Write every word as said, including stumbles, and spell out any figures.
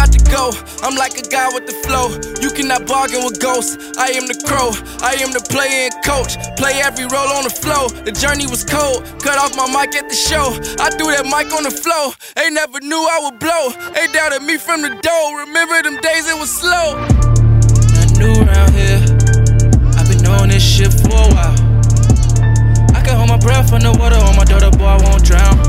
got to go. I'm like a guy with the flow. You cannot bargain with ghosts. I am the crow. I am the player and coach. Play every role on the flow. The journey was cold. Cut off my mic at the show. I threw that mic on the flow. They never knew I would blow. They doubted me from the door. Remember them days it was slow. Not new around here. I've been doing this shit for a while. I can hold my breath underwater on my daughter, boy, I won't drown.